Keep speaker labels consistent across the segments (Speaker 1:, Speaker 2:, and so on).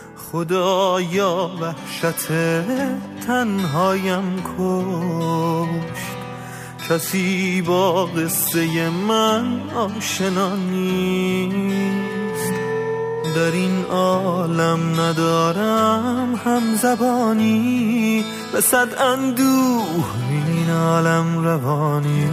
Speaker 1: خدایا وحشت تنهایم کشت، کسی با قصه من آشنا نیست. در این عالم ندارم هم زبانی، به صد اندوه این عالم روانی.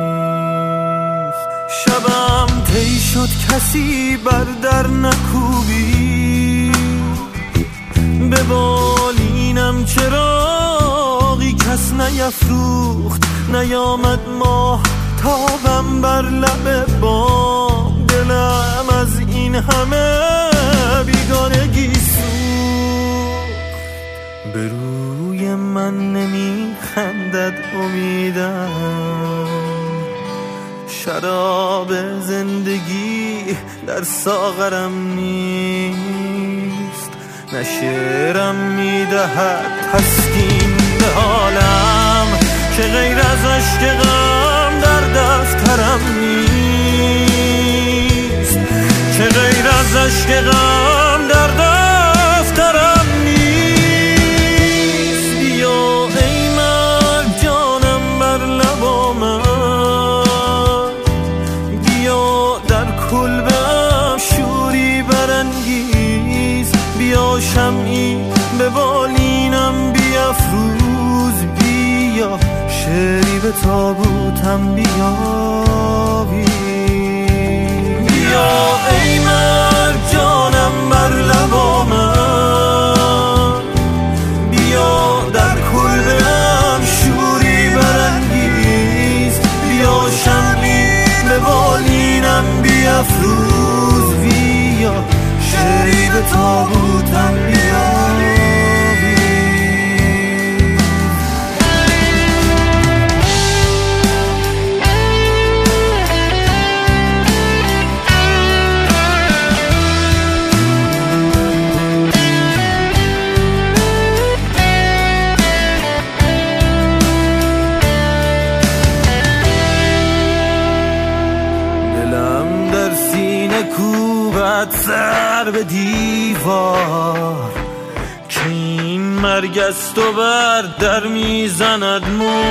Speaker 1: شبم طی شد کسی بر در نکوبی، به بالینم چراغی کس نیفروخت. نیامد ماه تابم بر لب بام، دلم از این همه بیگانگی سوخت. به روی من نمیخندد امیدم، شراب زندگی در ساغرم نیست. نه شعرم میدهد تسکین به حالم، که غیر از عشق غم در دفترم نیست. که غیر از عشق غم در دفترم نیست. بیا ای مرد جانم بر لب من، بیا در کلبم شوری برانگیز. بیا شمعی به بالینم بیفروز، بیا شعری به تابوتم بیاوی. بیا ای مرد جانم بر لب من، بیا در کلبم شوری برانگیز. بیا شمعی به بالینم بیفروز، بیا شعری به تابوتم بیاوی. کوبت سر به دیوار، که این مرگ است و بر در میزند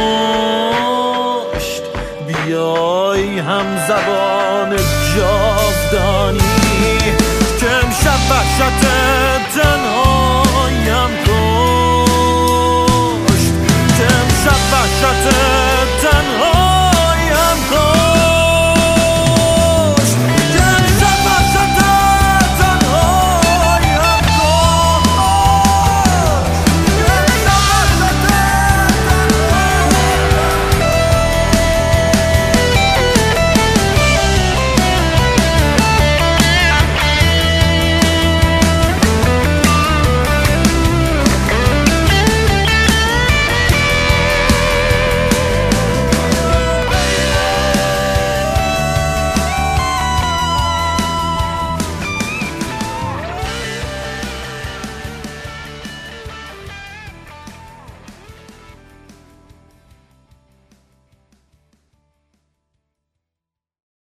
Speaker 1: مشت. بیای هم زبان جاودانی، که امشب وحشت تنها